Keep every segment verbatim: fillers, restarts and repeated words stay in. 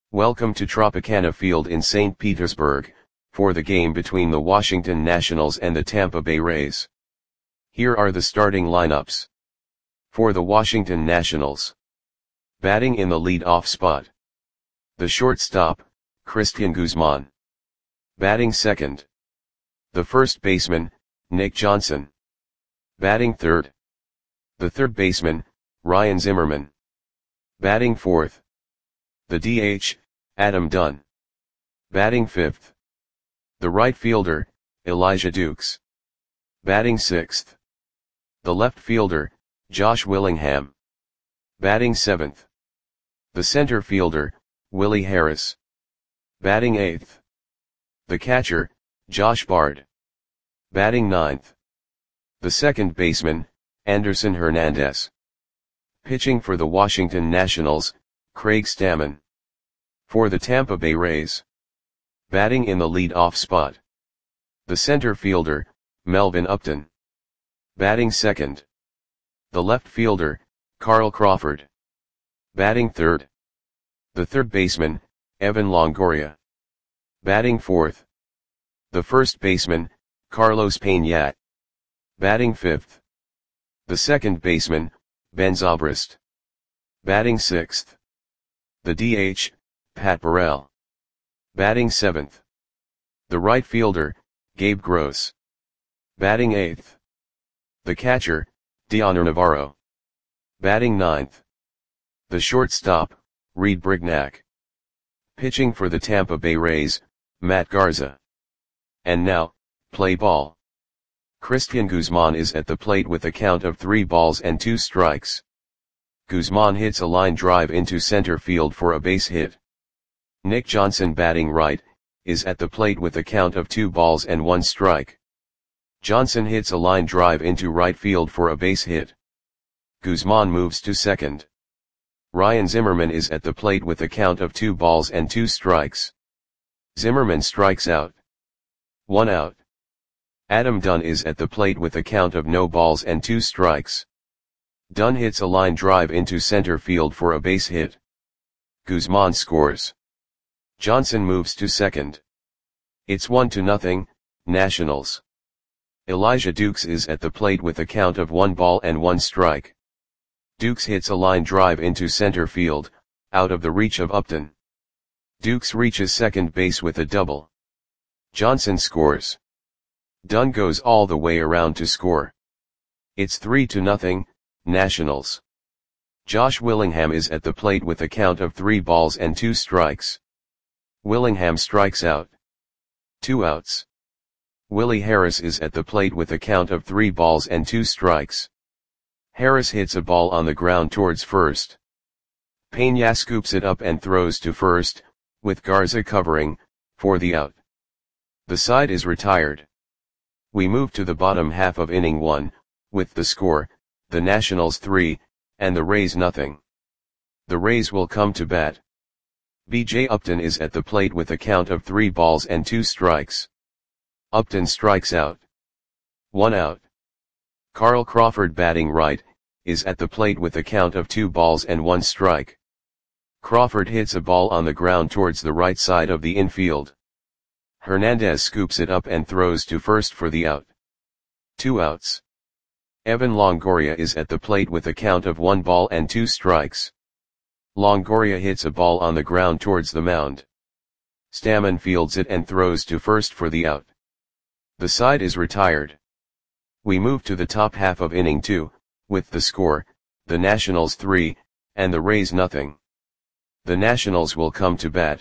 Welcome to Tropicana Field in Saint Petersburg, for the game between the Washington Nationals and the Tampa Bay Rays. Here are the starting lineups. For the Washington Nationals. Batting in the lead-off spot. The shortstop, Cristian Guzman. Batting second. The first baseman, Nick Johnson. Batting third. The third baseman, Ryan Zimmerman. Batting fourth. The D H, Adam Dunn. Batting fifth. The right fielder, Elijah Dukes. Batting sixth. The left fielder, Josh Willingham. Batting seventh. The center fielder, Willie Harris. Batting eighth. The catcher, Josh Bard. Batting ninth. The second baseman, Anderson Hernandez. Pitching for the Washington Nationals, Craig Stammen. For the Tampa Bay Rays. Batting in the lead-off spot. The center fielder, Melvin Upton. Batting second. The left fielder, Carl Crawford. Batting third. The third baseman, Evan Longoria. Batting fourth. The first baseman, Carlos Peña. Batting fifth. The second baseman, Ben Zobrist. Batting sixth. The D H, Pat Burrell. Batting seventh. The right fielder, Gabe Gross. Batting eighth. The catcher, Dioner Navarro. Batting ninth. The shortstop, Reed Brignac. Pitching for the Tampa Bay Rays, Matt Garza. And now, play ball. Cristian Guzman is at the plate with a count of three balls and two strikes. Guzman hits a line drive into center field for a base hit. Nick Johnson, batting right, is at the plate with a count of two balls and one strike. Johnson hits a line drive into right field for a base hit. Guzman moves to second. Ryan Zimmerman is at the plate with a count of two balls and two strikes. Zimmerman strikes out. One out. Adam Dunn is at the plate with a count of no balls and two strikes. Dunn hits a line drive into center field for a base hit. Guzman scores. Johnson moves to second. It's one to nothing, Nationals. Elijah Dukes is at the plate with a count of one ball and one strike. Dukes hits a line drive into center field, out of the reach of Upton. Dukes reaches second base with a double. Johnson scores. Dunn goes all the way around to score. It's three to nothing, Nationals. Josh Willingham is at the plate with a count of three balls and two strikes. Willingham strikes out. Two outs. Willie Harris is at the plate with a count of three balls and two strikes. Harris hits a ball on the ground towards first. Peña scoops it up and throws to first, with Garza covering, for the out. The side is retired. We move to the bottom half of inning one, with the score, the Nationals three, and the Rays nothing. The Rays will come to bat. B J Upton is at the plate with a count of three balls and two strikes. Upton strikes out. One out. Carl Crawford, batting right, is at the plate with a count of two balls and one strike. Crawford hits a ball on the ground towards the right side of the infield. Hernandez scoops it up and throws to first for the out. Two outs. Evan Longoria is at the plate with a count of one ball and two strikes. Longoria hits a ball on the ground towards the mound. Stammen fields it and throws to first for the out. The side is retired. We move to the top half of inning two, with the score, the Nationals three, and the Rays nothing. The Nationals will come to bat.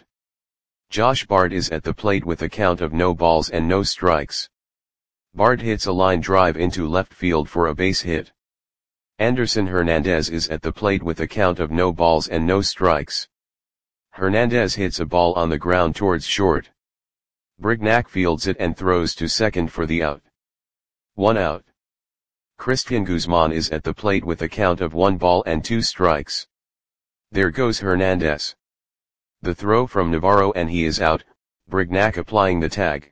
Josh Bard is at the plate with a count of no balls and no strikes. Bard hits a line drive into left field for a base hit. Anderson Hernandez is at the plate with a count of no balls and no strikes. Hernandez hits a ball on the ground towards short. Brignac fields it and throws to second for the out. One out. Cristian Guzman is at the plate with a count of one ball and two strikes. There goes Hernandez. The throw from Navarro and he is out, Brignac applying the tag.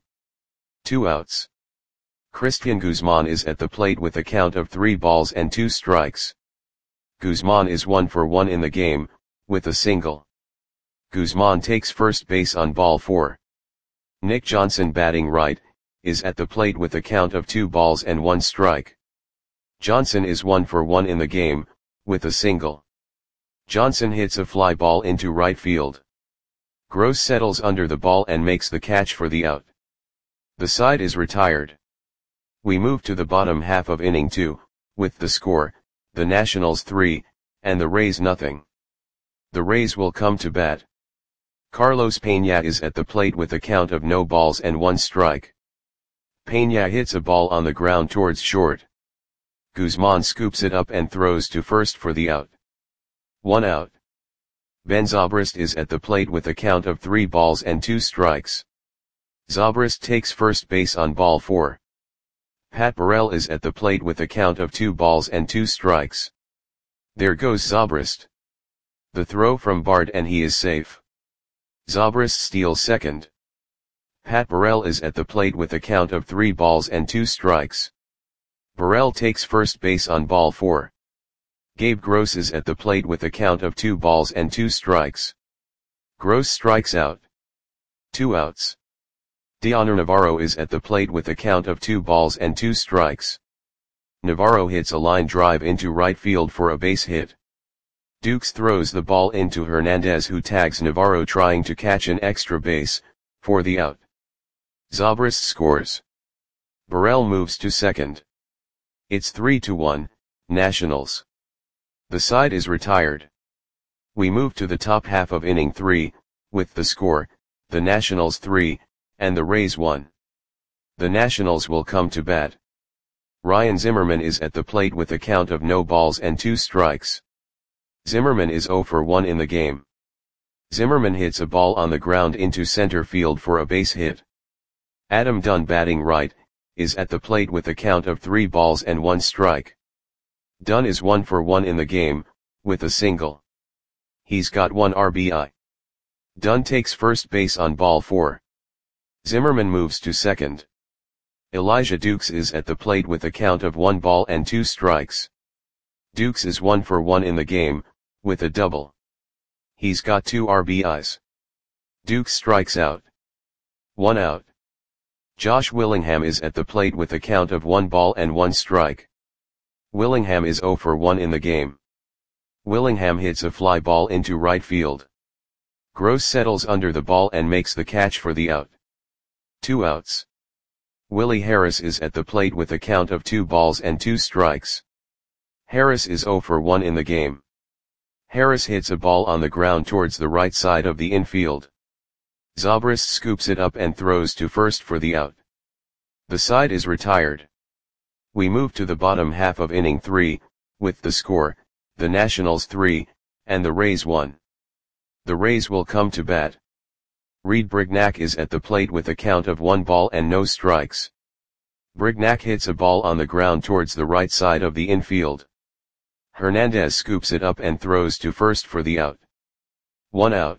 Two outs. Cristian Guzman is at the plate with a count of three balls and two strikes. Guzman is one for one in the game, with a single. Guzman takes first base on ball four. Nick Johnson, batting right, is at the plate with a count of two balls and one strike. Johnson is one for one in the game, with a single. Johnson hits a fly ball into right field. Gross settles under the ball and makes the catch for the out. The side is retired. We move to the bottom half of inning two, with the score, the Nationals three, and the Rays nothing. The Rays will come to bat. Carlos Peña is at the plate with a count of no balls and one strike. Peña hits a ball on the ground towards short. Guzman scoops it up and throws to first for the out. One out. Ben Zobrist is at the plate with a count of three balls and two strikes. Zobrist takes first base on ball four. Pat Burrell is at the plate with a count of two balls and two strikes. There goes Zobrist. The throw from Bard and he is safe. Zobrist steals second. Pat Burrell is at the plate with a count of three balls and two strikes. Burrell takes first base on ball four. Gabe Gross is at the plate with a count of two balls and two strikes. Gross strikes out. Two outs. Dioner Navarro is at the plate with a count of two balls and two strikes. Navarro hits a line drive into right field for a base hit. Dukes throws the ball into Hernandez, who tags Navarro trying to catch an extra base, for the out. Zobrist scores. Burrell moves to second. It's three to one, Nationals. The side is retired. We move to the top half of inning three, with the score, the Nationals three, and the Rays one. The Nationals will come to bat. Ryan Zimmerman is at the plate with a count of no balls and two strikes. Zimmerman is zero for one in the game. Zimmerman hits a ball on the ground into center field for a base hit. Adam Dunn, batting right, is at the plate with a count of three balls and one strike. Dunn is one for one in the game, with a single. He's got one R B I. Dunn takes first base on ball four. Zimmerman moves to second. Elijah Dukes is at the plate with a count of one ball and two strikes. Dukes is one for one in the game, with a double. He's got two R B Is. Dukes strikes out. One out. Josh Willingham is at the plate with a count of one ball and one strike. Willingham is zero for one in the game. Willingham hits a fly ball into right field. Gross settles under the ball and makes the catch for the out. Two outs. Willie Harris is at the plate with a count of two balls and two strikes. Harris is zero for one in the game. Harris hits a ball on the ground towards the right side of the infield. Zobrist scoops it up and throws to first for the out. The side is retired. We move to the bottom half of inning three, with the score, the Nationals three, and the Rays one. The Rays will come to bat. Reed Brignac is at the plate with a count of one ball and no strikes. Brignac hits a ball on the ground towards the right side of the infield. Hernandez scoops it up and throws to first for the out. One out.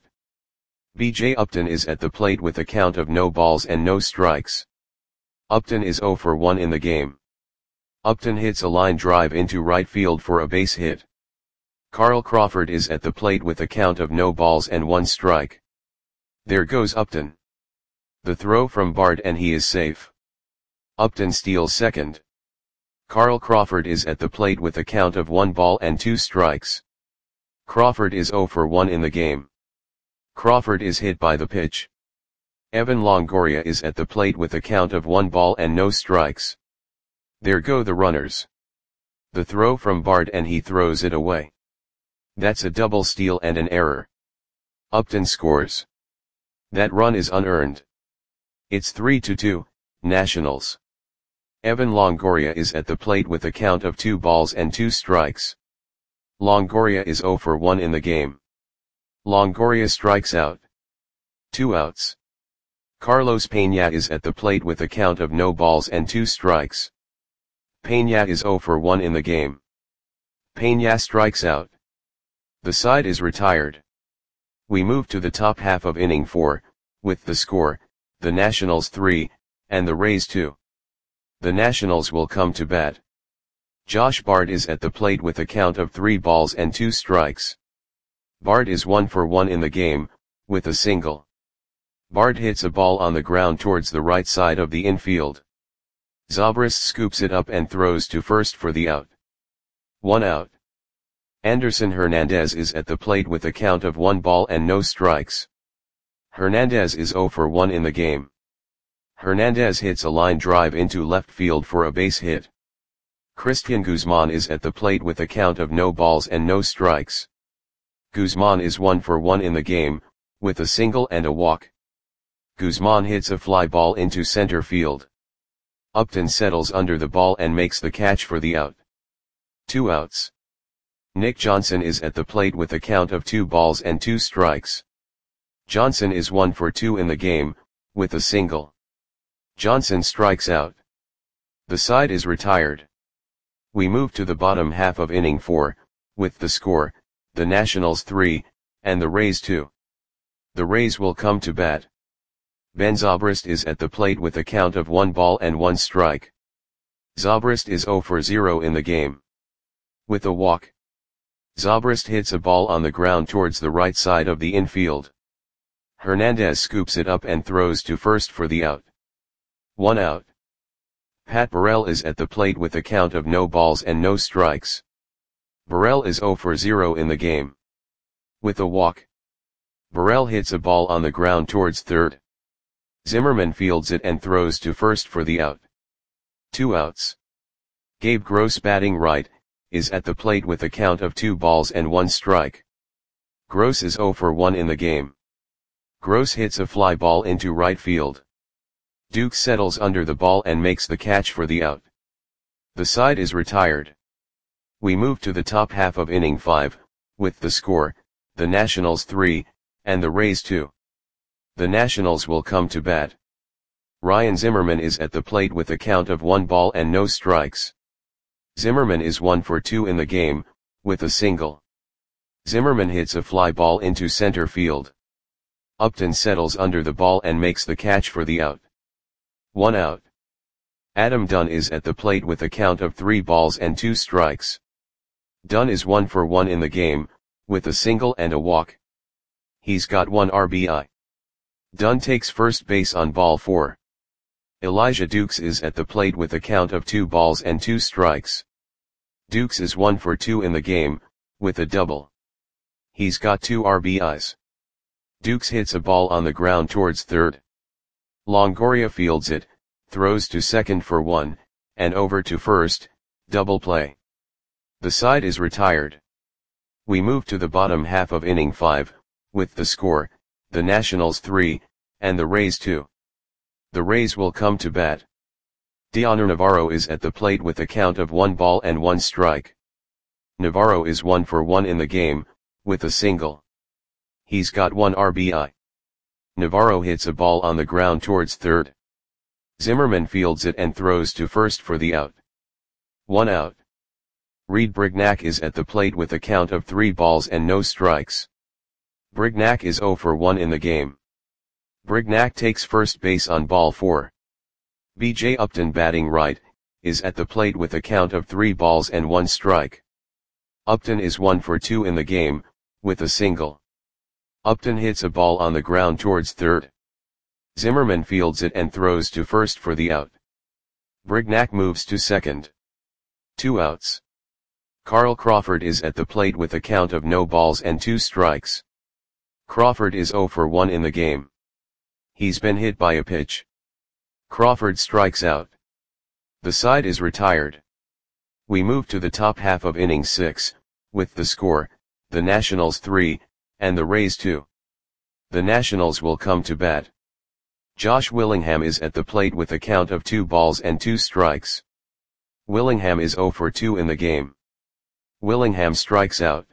B J Upton is at the plate with a count of no balls and no strikes. Upton is zero for one in the game. Upton hits a line drive into right field for a base hit. Carl Crawford is at the plate with a count of no balls and one strike. There goes Upton. The throw from Bard and he is safe. Upton steals second. Carl Crawford is at the plate with a count of one ball and two strikes. Crawford is zero for one in the game. Crawford is hit by the pitch. Evan Longoria is at the plate with a count of one ball and no strikes. There go the runners. The throw from Bard and he throws it away. That's a double steal and an error. Upton scores. That run is unearned. It's three to two, Nationals. Evan Longoria is at the plate with a count of two balls and two strikes. Longoria is zero for one in the game. Longoria strikes out. Two outs. Carlos Peña is at the plate with a count of no balls and two strikes. Peña is zero for one in the game. Peña strikes out. The side is retired. We move to the top half of inning four, with the score, the Nationals three, and the Rays two. The Nationals will come to bat. Josh Bard is at the plate with a count of three balls and two strikes. Bard is one for one in the game, with a single. Bard hits a ball on the ground towards the right side of the infield. Zobrist scoops it up and throws to first for the out. One out. Anderson Hernandez is at the plate with a count of one ball and no strikes. Hernandez is zero for one in the game. Hernandez hits a line drive into left field for a base hit. Christian Guzman is at the plate with a count of no balls and no strikes. Guzman is one for one in the game, with a single and a walk. Guzman hits a fly ball into center field. Upton settles under the ball and makes the catch for the out. Two outs. Nick Johnson is at the plate with a count of two balls and two strikes. Johnson is one for two in the game, with a single. Johnson strikes out. The side is retired. We move to the bottom half of inning four, with the score, the Nationals three, and the Rays two. The Rays will come to bat. Ben Zobrist is at the plate with a count of one ball and one strike. Zobrist is zero for zero in the game. With a walk. Zobrist hits a ball on the ground towards the right side of the infield. Hernandez scoops it up and throws to first for the out. One out. Pat Burrell is at the plate with a count of no balls and no strikes. Burrell is zero for zero in the game. With a walk. Burrell hits a ball on the ground towards third. Zimmerman fields it and throws to first for the out. Two outs. Gabe Gross, batting right, is at the plate with a count of two balls and one strike. Gross is zero for one in the game. Gross hits a fly ball into right field. Duke settles under the ball and makes the catch for the out. The side is retired. We move to the top half of inning five, with the score, the Nationals three, and the Rays two. The Nationals will come to bat. Ryan Zimmerman is at the plate with a count of one ball and no strikes. Zimmerman is one for two in the game, with a single. Zimmerman hits a fly ball into center field. Upton settles under the ball and makes the catch for the out. One out. Adam Dunn is at the plate with a count of three balls and two strikes. Dunn is one for one in the game, with a single and a walk. He's got one R B I. Dunn takes first base on ball four. Elijah Dukes is at the plate with a count of two balls and two strikes. Dukes is one for two in the game, with a double. He's got two R B Is. Dukes hits a ball on the ground towards third. Longoria fields it, throws to second for one, and over to first, double play. The side is retired. We move to the bottom half of inning five, with the score, the Nationals three, and the Rays two. The Rays will come to bat. Dioner Navarro is at the plate with a count of one ball and one strike. Navarro is one for one in the game, with a single. He's got one R B I. Navarro hits a ball on the ground towards third. Zimmerman fields it and throws to first for the out. One out. Reed Brignac is at the plate with a count of three balls and no strikes. Brignac is zero for one in the game. Brignac takes first base on ball four. B J Upton, batting right, is at the plate with a count of three balls and one strike. Upton is one for two in the game, with a single. Upton hits a ball on the ground towards third. Zimmerman fields it and throws to first for the out. Brignac moves to second. Two outs. Carl Crawford is at the plate with a count of no balls and two strikes. Crawford is zero for one in the game. He's been hit by a pitch. Crawford strikes out. The side is retired. We move to the top half of inning six, with the score, the Nationals three, and the Rays two. The Nationals will come to bat. Josh Willingham is at the plate with a count of two balls and two strikes. Willingham is zero for two in the game. Willingham strikes out.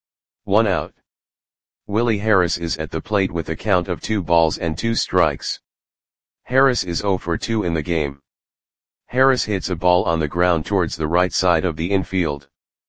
One out. Willie Harris is at the plate with a count of two balls and two strikes. Harris is zero for two in the game. Harris hits a ball on the ground towards the right side of the infield.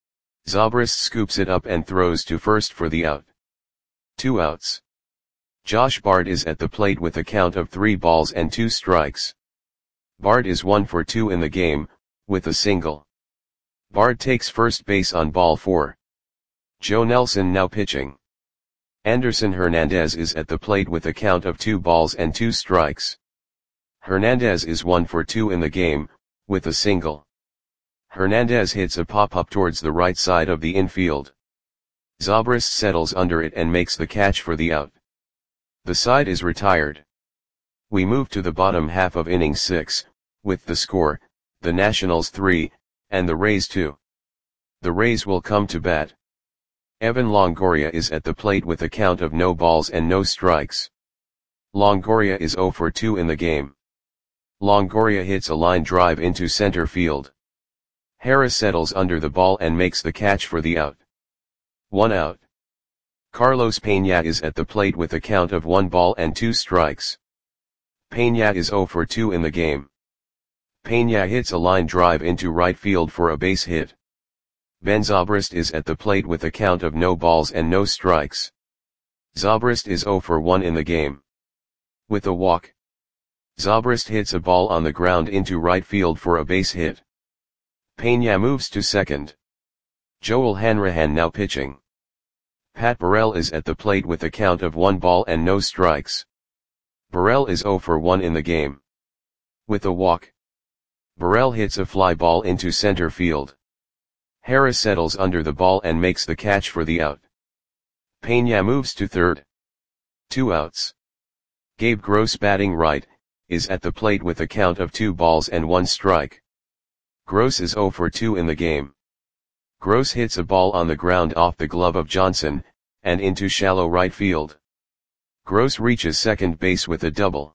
Zobrist scoops it up and throws to first for the out. Two outs. Josh Bard is at the plate with a count of three balls and two strikes. Bard is one for two in the game, with a single. Bard takes first base on ball four. Joe Nelson now pitching. Anderson Hernandez is at the plate with a count of two balls and two strikes. Hernandez is one for two in the game, with a single. Hernandez hits a pop-up towards the right side of the infield. Zobrist settles under it and makes the catch for the out. The side is retired. We move to the bottom half of inning six, with the score, the Nationals three, and the Rays two. The Rays will come to bat. Evan Longoria is at the plate with a count of no balls and no strikes. Longoria is zero for two in the game. Longoria hits a line drive into center field. Harris settles under the ball and makes the catch for the out. One out. Carlos Peña is at the plate with a count of one ball and two strikes. Peña is zero for two in the game. Peña hits a line drive into right field for a base hit. Ben Zobrist is at the plate with a count of no balls and no strikes. Zobrist is zero for one in the game. With a walk. Zobrist hits a ball on the ground into right field for a base hit. Peña moves to second. Joel Hanrahan now pitching. Pat Burrell is at the plate with a count of one ball and no strikes. Burrell is zero for one in the game. With a walk. Burrell hits a fly ball into center field. Harris settles under the ball and makes the catch for the out. Peña moves to third. Two outs. Gabe Gross batting right, is at the plate with a count of two balls and one strike. Gross is zero for two in the game. Gross hits a ball on the ground off the glove of Johnson, and into shallow right field. Gross reaches second base with a double.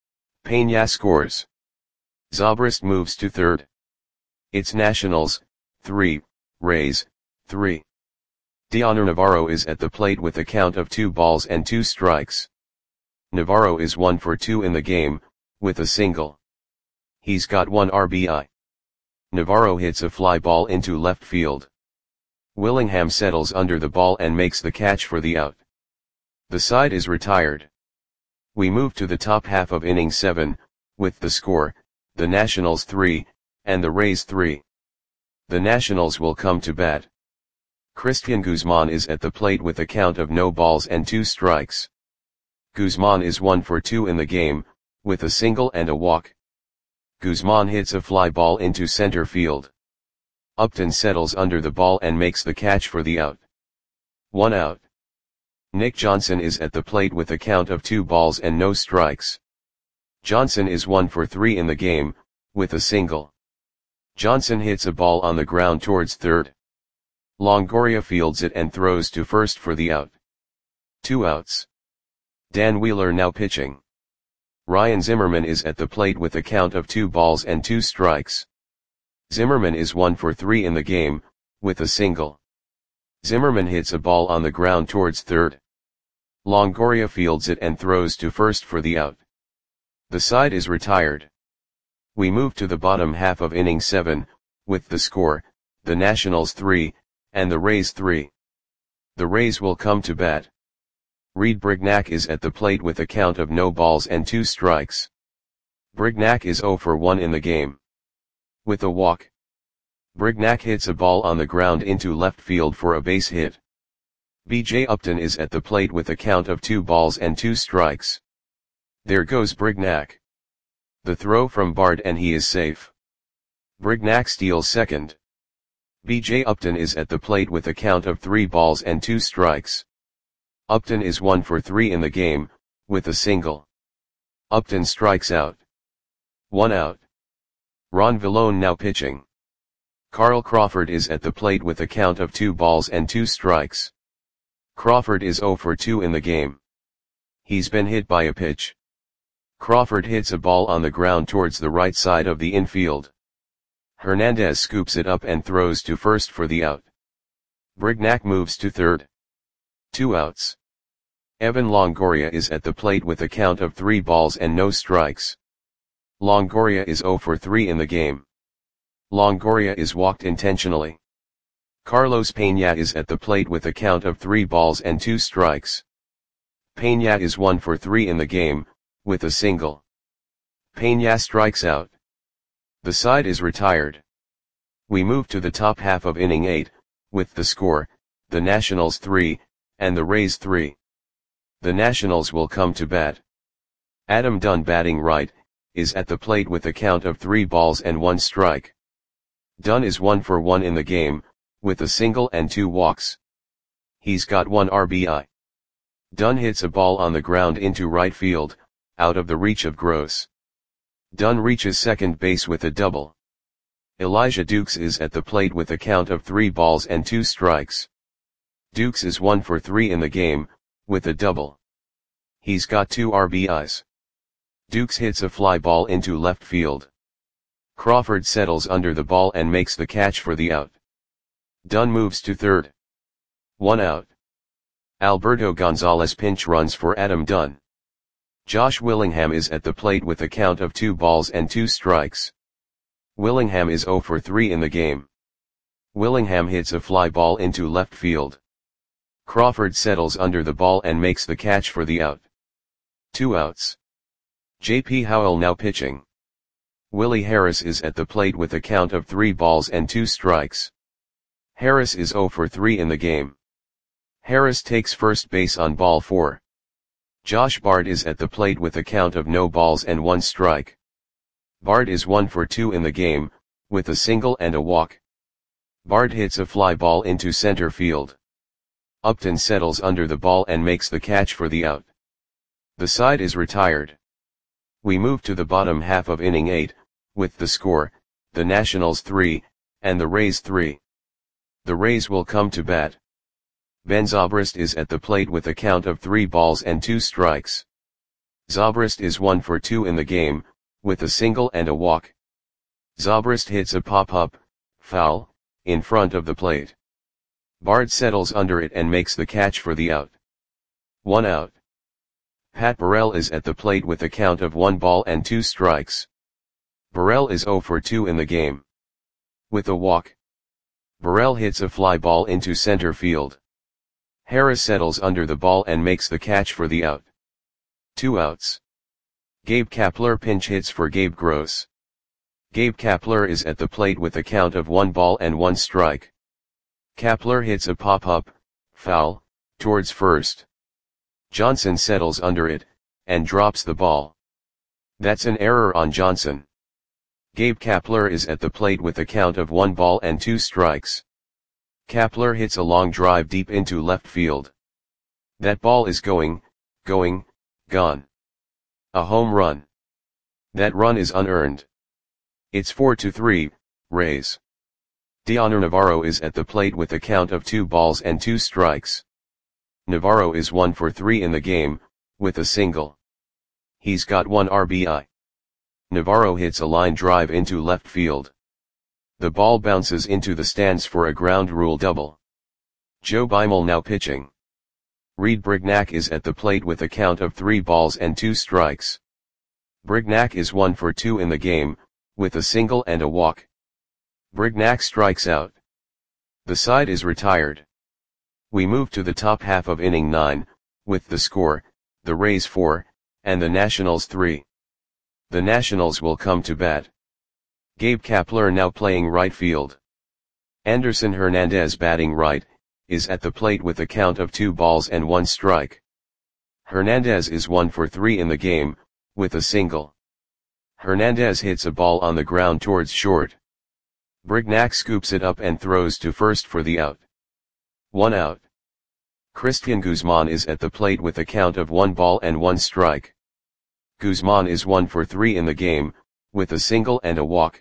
Peña scores. Zobrist moves to third. It's Nationals, three, Rays, three. Dioner Navarro is at the plate with a count of two balls and two strikes. Navarro is one for two in the game, with a single. He's got one R B I. Navarro hits a fly ball into left field. Willingham settles under the ball and makes the catch for the out. The side is retired. We move to the top half of inning seven, with the score, the Nationals three, and the Rays three. The Nationals will come to bat. Christian Guzman is at the plate with a count of no balls and two strikes. Guzman is one for two in the game, with a single and a walk. Guzman hits a fly ball into center field. Upton settles under the ball and makes the catch for the out. One out. Nick Johnson is at the plate with a count of two balls and no strikes. Johnson is one for three in the game, with a single. Johnson hits a ball on the ground towards third. Longoria fields it and throws to first for the out. Two outs. Dan Wheeler now pitching. Ryan Zimmerman is at the plate with a count of two balls and two strikes. Zimmerman is one for three in the game, with a single. Zimmerman hits a ball on the ground towards third. Longoria fields it and throws to first for the out. The side is retired. We move to the bottom half of inning seven, with the score, the Nationals three, and the Rays three. The Rays will come to bat. Reed Brignac is at the plate with a count of no balls and two strikes. Brignac is zero for one in the game. With a walk. Brignac hits a ball on the ground into left field for a base hit. B J Upton is at the plate with a count of two balls and two strikes. There goes Brignac. The throw from Bard and he is safe. Brignac steals second. B J Upton is at the plate with a count of three balls and two strikes. Upton is one for three in the game, with a single. Upton strikes out. One out. Ron Villone now pitching. Carl Crawford is at the plate with a count of two balls and two strikes. Crawford is zero for two in the game. He's been hit by a pitch. Crawford hits a ball on the ground towards the right side of the infield. Hernandez scoops it up and throws to first for the out. Brignac moves to third. Two outs. Evan Longoria is at the plate with a count of three balls and no strikes. Longoria is zero for three in the game. Longoria is walked intentionally. Carlos Peña is at the plate with a count of three balls and two strikes. Peña is one for three in the game, with a single. Peña strikes out. The side is retired. We move to the top half of inning eight, with the score, the Nationals three, and the Rays three. The Nationals will come to bat. Adam Dunn, batting right, is at the plate with a count of three balls and one strike. Dunn is one for one in the game, with a single and two walks. He's got one R B I. Dunn hits a ball on the ground into right field, out of the reach of Gross. Dunn reaches second base with a double. Elijah Dukes is at the plate with a count of three balls and two strikes. Dukes is one for three in the game, with a double. He's got two R B Is. Dukes hits a fly ball into left field. Crawford settles under the ball and makes the catch for the out. Dunn moves to third. One out. Alberto Gonzalez pinch runs for Adam Dunn. Josh Willingham is at the plate with a count of two balls and two strikes. Willingham is zero for three in the game. Willingham hits a fly ball into left field. Crawford settles under the ball and makes the catch for the out. Two outs. J P Howell now pitching. Willie Harris is at the plate with a count of three balls and two strikes. Harris is zero for three in the game. Harris takes first base on ball four. Josh Bard is at the plate with a count of no balls and one strike. Bard is one for two in the game, with a single and a walk. Bard hits a fly ball into center field. Upton settles under the ball and makes the catch for the out. The side is retired. We move to the bottom half of inning eight, with the score, the Nationals three, and the Rays three. The Rays will come to bat. Ben Zobrist is at the plate with a count of three balls and two strikes. Zobrist is one for two in the game, with a single and a walk. Zobrist hits a pop-up, foul, in front of the plate. Bard settles under it and makes the catch for the out. One out. Pat Burrell is at the plate with a count of one ball and two strikes. Burrell is zero for two in the game. With a walk. Burrell hits a fly ball into center field. Harris settles under the ball and makes the catch for the out. Two outs. Gabe Kapler pinch hits for Gabe Gross. Gabe Kapler is at the plate with a count of one ball and one strike. Kapler hits a pop-up, foul, towards first. Johnson settles under it, and drops the ball. That's an error on Johnson. Gabe Kapler is at the plate with a count of one ball and two strikes. Kapler hits a long drive deep into left field. That ball is going, going, gone. A home run. That run is unearned. It's four to three, Rays. Dioner Navarro is at the plate with a count of two balls and two strikes. Navarro is one for three in the game, with a single. He's got one R B I. Navarro hits a line drive into left field. The ball bounces into the stands for a ground rule double. Joe Beimel now pitching. Reed Brignac is at the plate with a count of three balls and two strikes. Brignac is one for two in the game, with a single and a walk. Brignac strikes out. The side is retired. We move to the top half of inning nine, with the score, the Rays four, and the Nationals three. The Nationals will come to bat. Gabe Kapler now playing right field. Anderson Hernandez batting right, is at the plate with a count of two balls and one strike. Hernandez is one for three in the game, with a single. Hernandez hits a ball on the ground towards short. Brignac scoops it up and throws to first for the out. One out. Christian Guzman is at the plate with a count of one ball and one strike. Guzman is one for three in the game, with a single and a walk.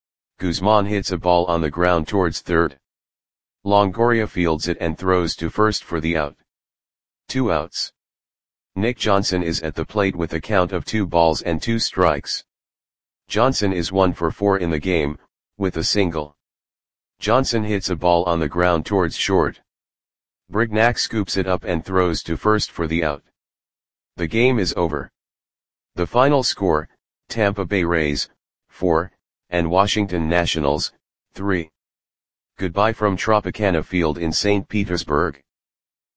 Guzman hits a ball on the ground towards third. Longoria fields it and throws to first for the out. Two outs. Nick Johnson is at the plate with a count of two balls and two strikes. Johnson is one for four in the game, with a single. Johnson hits a ball on the ground towards short. Brignac scoops it up and throws to first for the out. The game is over. The final score, Tampa Bay Rays, four, and Washington Nationals, three. Goodbye from Tropicana Field in Saint Petersburg.